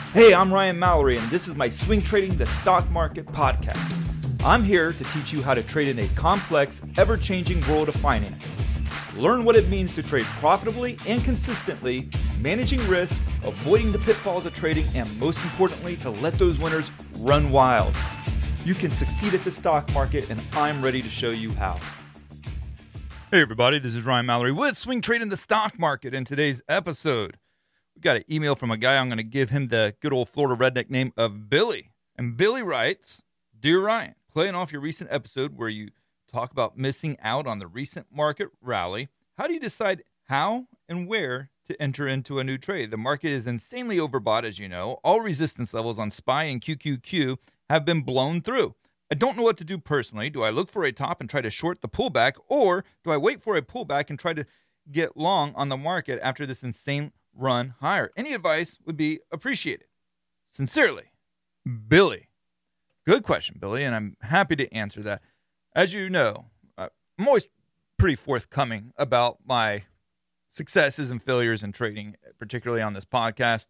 Hey, I'm Ryan Mallory, and this is my Swing Trading the Stock Market podcast. I'm here to teach you how to trade in a complex, ever-changing world of finance. Learn what it means to trade profitably and consistently, managing risk, avoiding the pitfalls of trading, and most importantly, to let those winners run wild. You can succeed at the stock market, and I'm ready to show you how. Hey everybody, this is Ryan Mallory with Swing Trading the Stock Market. In today's episode, we got an email from a guy. I'm going to give him the good old Florida redneck name of Billy. And Billy writes, Dear Ryan, playing off your recent episode where you talk about missing out on the recent market rally, how do you decide how and where to enter into a new trade? The market is insanely overbought, as you know. All resistance levels on SPY and QQQ have been blown through. I don't know what to do personally. Do I look for a top and try to short the pullback, or do I wait for a pullback and try to get long on the market after this insane run higher? Any advice would be appreciated. Sincerely, Billy. Good question, Billy, and I'm happy to answer that. As you know, I'm always pretty forthcoming about my successes and failures in trading, particularly on this podcast.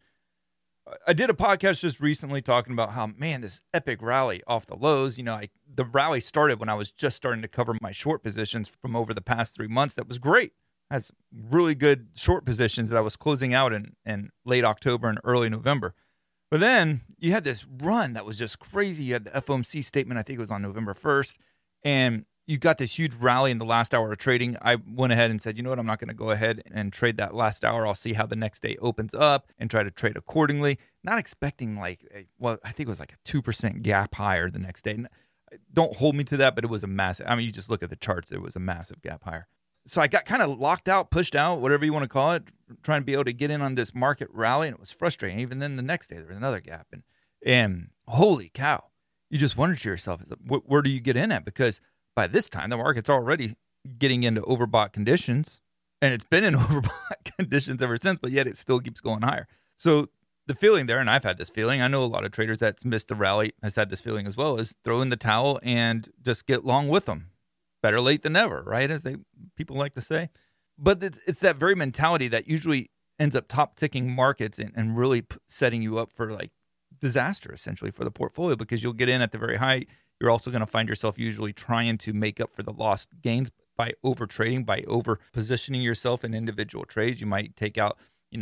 I did a podcast just recently talking about how, man, this epic rally off the lows, the rally started when I was just starting to cover my short positions from over the past 3 months. That was great. I had some really good short positions that I was closing out in late October and early November. But then you had this run that was just crazy. You had the FOMC statement, I think it was on November 1st, and you got this huge rally in the last hour of trading. I went ahead and said, you know what, I'm not going to go ahead and trade that last hour. I'll see how the next day opens up and try to trade accordingly. Not expecting I think it was like a 2% gap higher the next day. Don't hold me to that, but it was a massive. I mean, you just look at the charts. It was a massive gap higher. So I got kind of locked out, pushed out, whatever you want to call it, trying to be able to get in on this market rally, and it was frustrating. Even then the next day, there was another gap. And holy cow, you just wonder to yourself, where do you get in at? Because by this time, the market's already getting into overbought conditions, and it's been in overbought conditions ever since, but yet it still keeps going higher. So the feeling there, and I've had this feeling, I know a lot of traders that's missed the rally has had this feeling as well, is throw in the towel and just get long with them. Better late than never, right? As people like to say. But it's that very mentality that usually ends up top-ticking markets and really setting you up for like disaster, essentially, for the portfolio, because you'll get in at the very high. You're also going to find yourself usually trying to make up for the lost gains by over trading, by over positioning yourself in individual trades. You might take out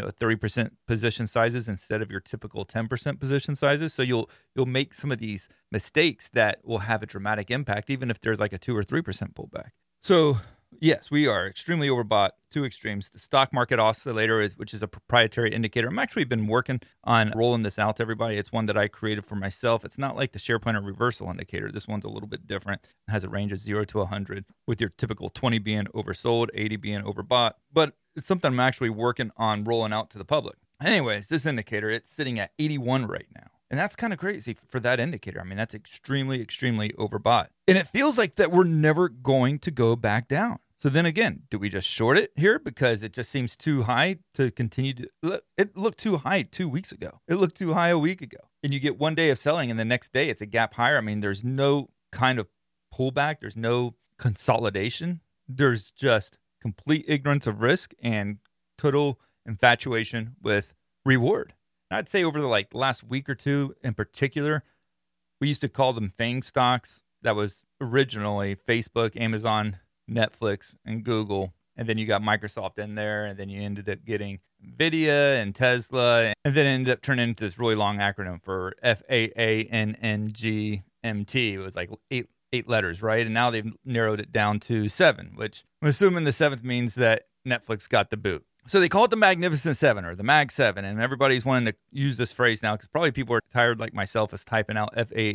30% position sizes instead of your typical 10% position sizes. So you'll make some of these mistakes that will have a dramatic impact, even if there's like a 2 or 3% pullback. So yes, we are extremely overbought, two extremes. The stock market oscillator, which is a proprietary indicator. I'm actually been working on rolling this out to everybody. It's one that I created for myself. It's not like the share planner reversal indicator. This one's a little bit different. It has a range of 0 to 100, with your typical 20 being oversold, 80 being overbought. But it's something I'm actually working on rolling out to the public. Anyways, this indicator, it's sitting at 81 right now. And that's kind of crazy for that indicator. I mean, that's extremely, extremely overbought. And it feels like that we're never going to go back down. So then again, do we just short it here because it just seems too high to continue to look? It looked too high 2 weeks ago. It looked too high a week ago. And you get one day of selling and the next day it's a gap higher. I mean, there's no kind of pullback. There's no consolidation. There's just complete ignorance of risk and total infatuation with reward. I'd say over the last week or two in particular, we used to call them FANG stocks. That was originally Facebook, Amazon, Netflix, and Google. And then you got Microsoft in there, and then you ended up getting NVIDIA and Tesla, and then it ended up turning into this really long acronym for FAANNGMT. It was like eight letters, right? And now they've narrowed it down to 7, which I'm assuming the 7th means that Netflix got the boot. So they call it the Magnificent 7 or the Mag 7, and everybody's wanting to use this phrase now because probably people are tired like myself as typing out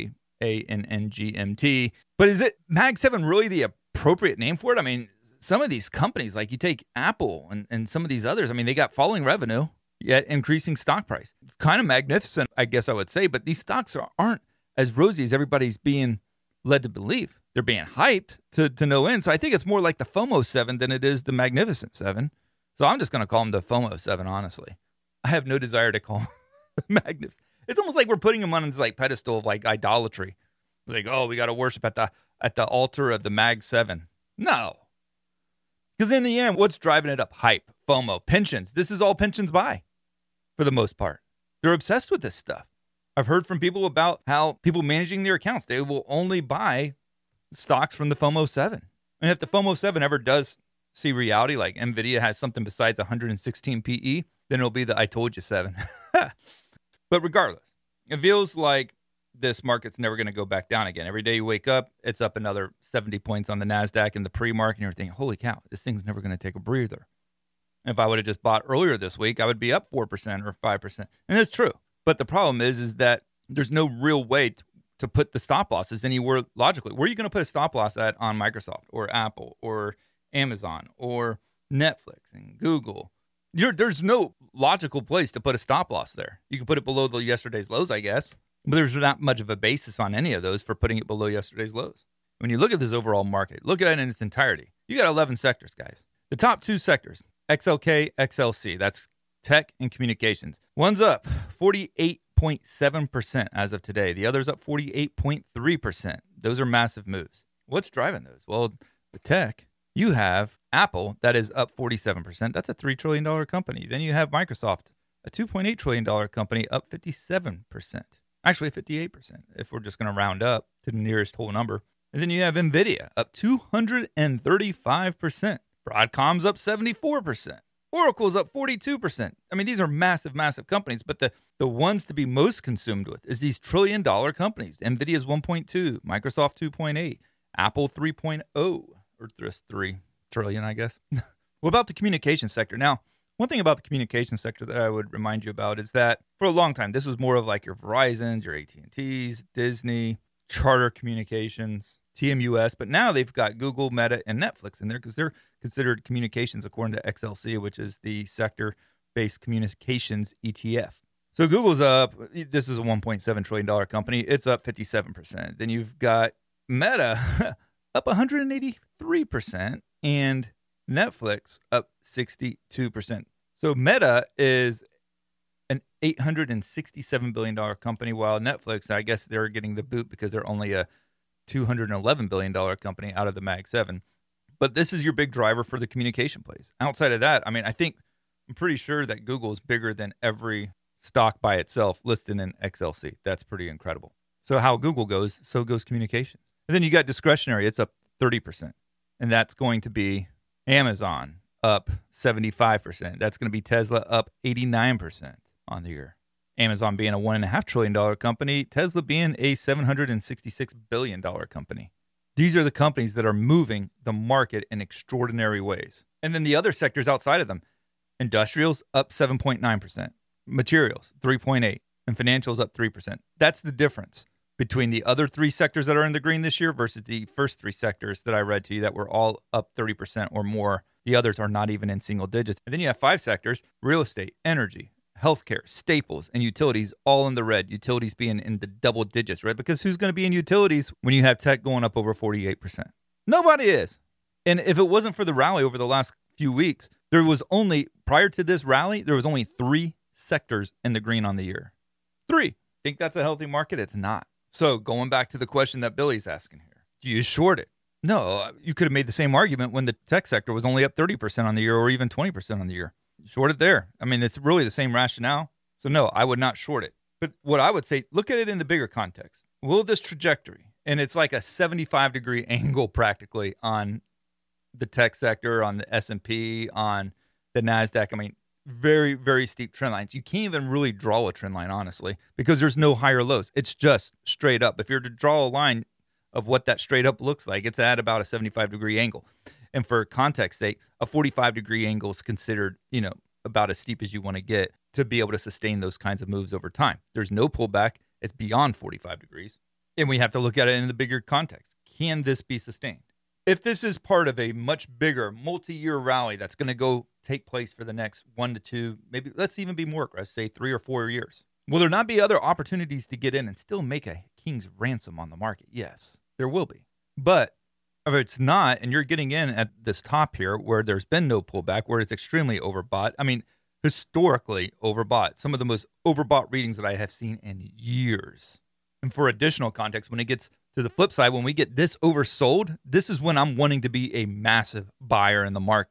FAANNGMT. But is it Mag 7 really the appropriate name for it? I mean, some of these companies, like you take Apple and some of these others, I mean, they got falling revenue, yet increasing stock price. It's kind of magnificent, I guess I would say, but these stocks aren't as rosy as everybody's being led to believe. They're being hyped to no end. So I think it's more like the FOMO 7 than it is the Magnificent 7. So I'm just going to call them the FOMO 7, honestly. I have no desire to call them Magnificent. It's almost like we're putting them on this pedestal of idolatry. It's like, oh, we got to worship at the altar of the Mag 7. No. Because in the end, what's driving it up? Hype, FOMO, pensions. This is all pensions buy for the most part. They're obsessed with this stuff. I've heard from people about how people managing their accounts, they will only buy stocks from the FOMO 7. And if the FOMO 7 ever does see reality, like NVIDIA has something besides 116 PE, then it'll be the I told you 7. But regardless, it feels like this market's never going to go back down again. Every day you wake up, it's up another 70 points on the NASDAQ and the pre-market, and you're thinking, holy cow, this thing's never going to take a breather. And if I would have just bought earlier this week, I would be up 4% or 5%. And it's true. But the problem is that there's no real way to put the stop losses anywhere logically. Where are you going to put a stop loss at on Microsoft or Apple or Amazon or Netflix and Google? There's no logical place to put a stop loss there. You can put it below yesterday's lows, I guess. But there's not much of a basis on any of those for putting it below yesterday's lows. When you look at this overall market, look at it in its entirety. You got 11 sectors, guys. The top 2 sectors, XLK, XLC, that's tech and communications. One's up 48.7% as of today. The other's up 48.3%. Those are massive moves. What's driving those? Well, the tech, you have Apple, that is up 47%. That's a $3 trillion company. Then you have Microsoft, a $2.8 trillion company, up 57%. Actually, 58%, if we're just going to round up to the nearest whole number. And then you have NVIDIA, up 235%. Broadcom's up 74%. Oracle's up 42%. I mean, these are massive, massive companies, but the ones to be most consumed with is these $1 trillion companies. NVIDIA's 1.2, Microsoft 2.8, Apple 3.0, or just 3 trillion, I guess. What about the communication sector? Now, one thing about the communication sector that I would remind you about is that for a long time, this was more of like your Verizons, your AT&Ts, Disney, Charter Communications, TMUS, but now they've got Google, Meta, and Netflix in there because they're considered communications according to XLC, which is the sector-based communications ETF. So Google's up, this is a $1.7 trillion company, it's up 57%. Then you've got Meta up 183%, and Netflix up 62%. So Meta is an $867 billion company, while Netflix, I guess they're getting the boot because they're only a $211 billion company out of the Mag 7. But this is your big driver for the communication plays. Outside of that, I mean, I'm pretty sure that Google is bigger than every stock by itself listed in XLC. That's pretty incredible. So how Google goes, so goes communications. And then you got discretionary. It's up 30%. And that's going to be Amazon up 75%. That's going to be Tesla up 89% on the year. Amazon being a $1.5 trillion company, Tesla being a $766 billion company. These are the companies that are moving the market in extraordinary ways. And then the other sectors outside of them, industrials up 7.9%, materials 3.8%, and financials up 3%. That's the difference between the other 3 sectors that are in the green this year versus the first 3 sectors that I read to you that were all up 30% or more. The others are not even in single digits. And then you have 5 sectors, real estate, energy, healthcare, staples, and utilities all in the red. Utilities being in the double digits, right? Because who's going to be in utilities when you have tech going up over 48%? Nobody is. And if it wasn't for the rally over the last few weeks, there was only, prior to this rally, there was only 3 sectors in the green on the year. 3. Think that's a healthy market? It's not. So going back to the question that Billy's asking here, do you short it? No, you could have made the same argument when the tech sector was only up 30% on the year or even 20% on the year. Short it there. I mean, it's really the same rationale. So no, I would not short it. But what I would say, look at it in the bigger context. Will this trajectory, and it's like a 75-degree angle practically on the tech sector, on the S&P, on the NASDAQ. I mean, very, very steep trend lines. You can't even really draw a trend line, honestly, because there's no higher lows. It's just straight up. If you're to draw a line of what that straight up looks like, it's at about a 75-degree angle. And for context sake, a 45-degree angle is considered, about as steep as you want to get to be able to sustain those kinds of moves over time. There's no pullback. It's beyond 45 degrees. And we have to look at it in the bigger context. Can this be sustained? If this is part of a much bigger multi-year rally that's going to go take place for the next 1 to 2, maybe let's even be more aggressive, say 3 or 4 years, will there not be other opportunities to get in and still make a king's ransom on the market? Yes, there will be. But if it's not, and you're getting in at this top here where there's been no pullback, where it's extremely overbought, I mean, historically overbought, some of the most overbought readings that I have seen in years. And for additional context, when it gets to the flip side, when we get this oversold, this is when I'm wanting to be a massive buyer in the market.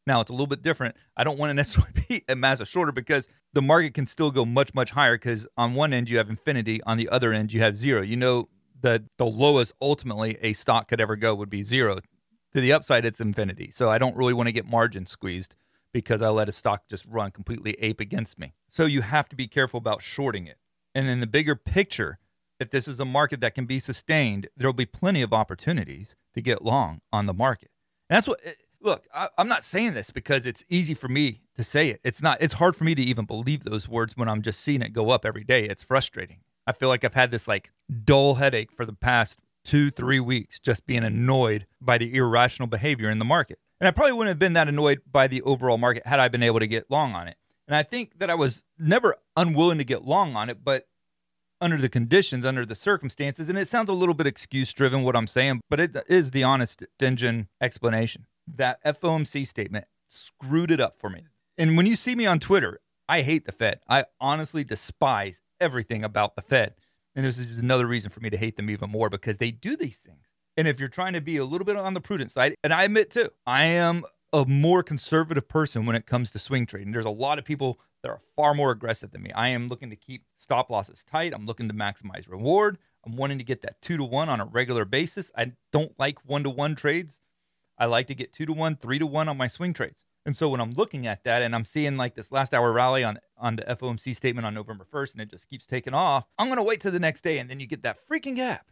Now, it's a little bit different. I don't want to necessarily be a massive shorter because the market can still go much, much higher because on one end you have infinity, on the other end you have zero. You know that the lowest ultimately a stock could ever go would be zero. To the upside, it's infinity. So I don't really want to get margin squeezed because I let a stock just run completely ape against me. So you have to be careful about shorting it. And in the bigger picture, if this is a market that can be sustained, there'll be plenty of opportunities to get long on the market. And that's what... Look, I'm not saying this because it's easy for me to say it. It's not. It's hard for me to even believe those words when I'm just seeing it go up every day. It's frustrating. I feel like I've had this like dull headache for the past 2-3 weeks, just being annoyed by the irrational behavior in the market. And I probably wouldn't have been that annoyed by the overall market had I been able to get long on it. And I think that I was never unwilling to get long on it, but under the conditions, under the circumstances, and it sounds a little bit excuse-driven what I'm saying, but it is the honest engine explanation. That FOMC statement screwed it up for me. And when you see me on Twitter, I hate the Fed. I honestly despise everything about the Fed. And this is just another reason for me to hate them even more because they do these things. And if you're trying to be a little bit on the prudent side, and I admit too, I am a more conservative person when it comes to swing trading. There's a lot of people that are far more aggressive than me. I am looking to keep stop losses tight. I'm looking to maximize reward. I'm wanting to get that 2-to-1 on a regular basis. I don't like 1-to-1 trades. I like to get 2-to-1, 3-to-1 on my swing trades. And so when I'm looking at that and I'm seeing like this last hour rally on the FOMC statement on November 1st and it just keeps taking off, I'm going to wait till the next day and then you get that freaking gap.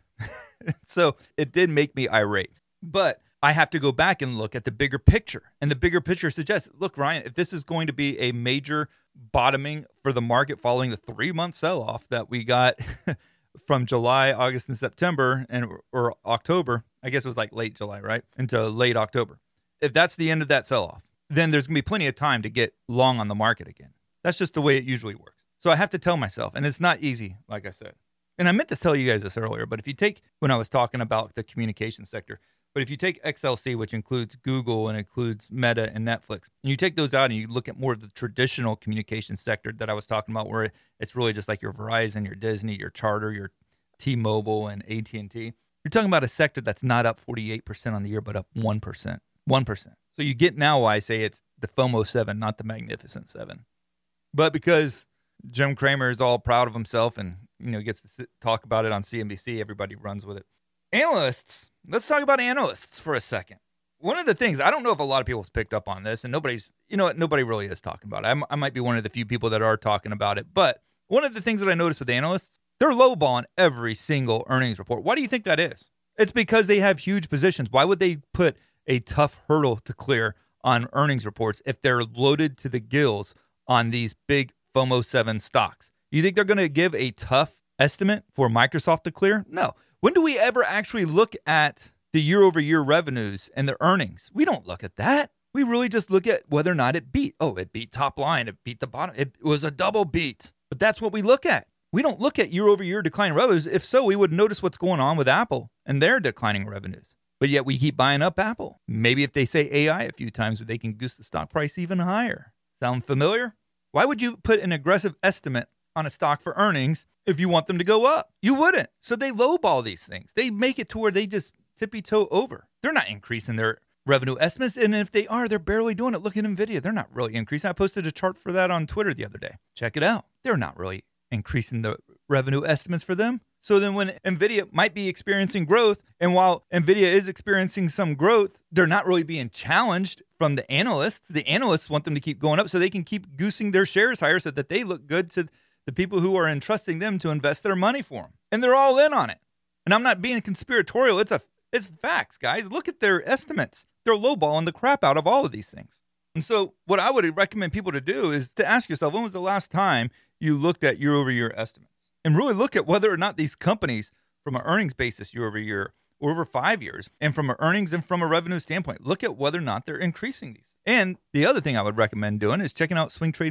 So it did make me irate. But I have to go back and look at the bigger picture. And the bigger picture suggests, look, Ryan, if this is going to be a major bottoming for the market following the 3-month sell-off that we got from July, August, and September, or October, I guess it was like late July, right? Into late October. If that's the end of that sell-off, then there's going to be plenty of time to get long on the market again. That's just the way it usually works. So I have to tell myself, and it's not easy, like I said. And I meant to tell you guys this earlier, but if you take, when I was talking about the communication sector, but if you take XLC, which includes Google and includes Meta and Netflix, and you take those out and you look at more of the traditional communication sector that I was talking about, where it's really just like your Verizon, your Disney, your Charter, your T-Mobile, and AT&T, you're talking about a sector that's not up 48% on the year, but up 1%. 1%. So you get now why I say it's the FOMO 7, not the Magnificent 7. But because Jim Cramer is all proud of himself and gets to talk about it on CNBC, everybody runs with it. Analysts, let's talk about analysts for a second. One of the things, I don't know if a lot of people's picked up on this, and nobody really is talking about it. I might be one of the few people that are talking about it, but one of the things that I noticed with analysts, they're lowballing every single earnings report. Why do you think that is? It's because they have huge positions. Why would they put a tough hurdle to clear on earnings reports if they're loaded to the gills on these big FOMO 7 stocks? You think they're going to give a tough estimate for Microsoft to clear? No. When do we ever actually look at the year-over-year revenues and the earnings? We don't look at that. We really just look at whether or not it beat. Oh, it beat top line. It beat the bottom. It was a double beat. But that's what we look at. We don't look at year-over-year declining revenues. If so, we would notice what's going on with Apple and their declining revenues. But yet we keep buying up Apple. Maybe if they say AI a few times, they can goose the stock price even higher. Sound familiar? Why would you put an aggressive estimate on a stock for earnings if you want them to go up? You wouldn't. So they lowball these things. They make it to where they just tippy-toe over. They're not increasing their revenue estimates. And if they are, they're barely doing it. Look at NVIDIA. They're not really increasing. I posted a chart for that on Twitter the other day. Check it out. They're not really increasing the revenue estimates for them. So then when NVIDIA might be experiencing growth, and while NVIDIA is experiencing some growth, they're not really being challenged from the analysts. The analysts want them to keep going up so they can keep goosing their shares higher so that they look good to the people who are entrusting them to invest their money for them. And they're all in on it. And I'm not being conspiratorial. It's facts, guys. Look at their estimates. They're lowballing the crap out of all of these things. And so what I would recommend people to do is to ask yourself, when was the last time you looked at year-over-year estimates? And really look at whether or not these companies, from an earnings basis year-over-year, or over 5 years, and from an earnings and from a revenue standpoint, look at whether or not they're increasing these. And the other thing I would recommend doing is checking out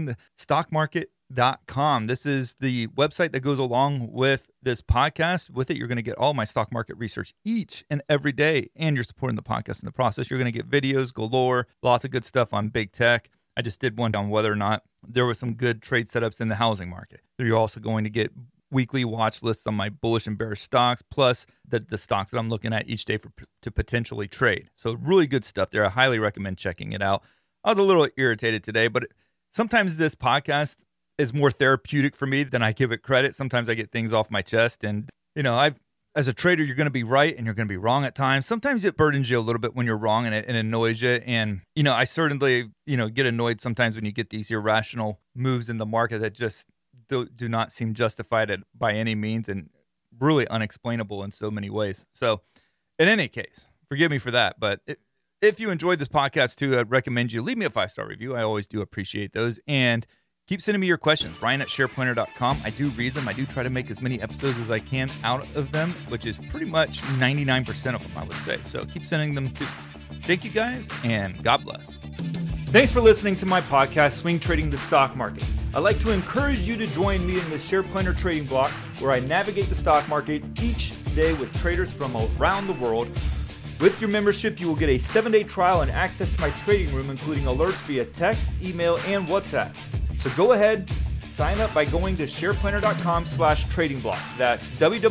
swingtradingthestockmarket.com. This is the website that goes along with this podcast. With it, you're going to get all my stock market research each and every day, and you're supporting the podcast in the process. You're going to get videos galore, lots of good stuff on big tech. I just did one on whether or not there were some good trade setups in the housing market. You're also going to get weekly watch lists on my bullish and bearish stocks, plus the stocks that I'm looking at each day to potentially trade. So really good stuff there. I highly recommend checking it out. I was a little irritated today, but sometimes this podcast is more therapeutic for me than I give it credit. Sometimes I get things off my chest, and as a trader, you're going to be right and you're going to be wrong at times. Sometimes it burdens you a little bit when you're wrong, and it annoys you. And I certainly get annoyed sometimes when you get these irrational moves in the market that just do not seem justified by any means, and really unexplainable in so many ways. So, in any case, forgive me for that, but if you enjoyed this podcast too, I'd recommend you leave me a 5-star review. I always do appreciate those. And keep sending me your questions. Ryan@shareplanner.com. I do read them. I do try to make as many episodes as I can out of them, which is pretty much 99% of them, I would say. So keep sending them too. Thank you guys, and God bless. Thanks for listening to my podcast, Swing Trading the Stock Market. I'd like to encourage you to join me in the SharePlanner Trading Block, where I navigate the stock market each day with traders from around the world. With your membership, you will get a 7-day trial and access to my trading room, including alerts via text, email, and WhatsApp. So go ahead, sign up by going to shareplanner.com/trading block. That's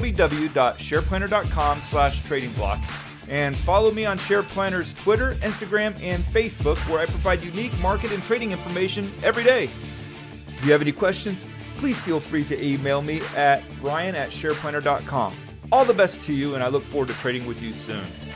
www.shareplanner.com/trading block. And follow me on SharePlanner's Twitter, Instagram, and Facebook, where I provide unique market and trading information every day. If you have any questions, please feel free to email me at ryan@shareplanner.com. All the best to you, and I look forward to trading with you soon.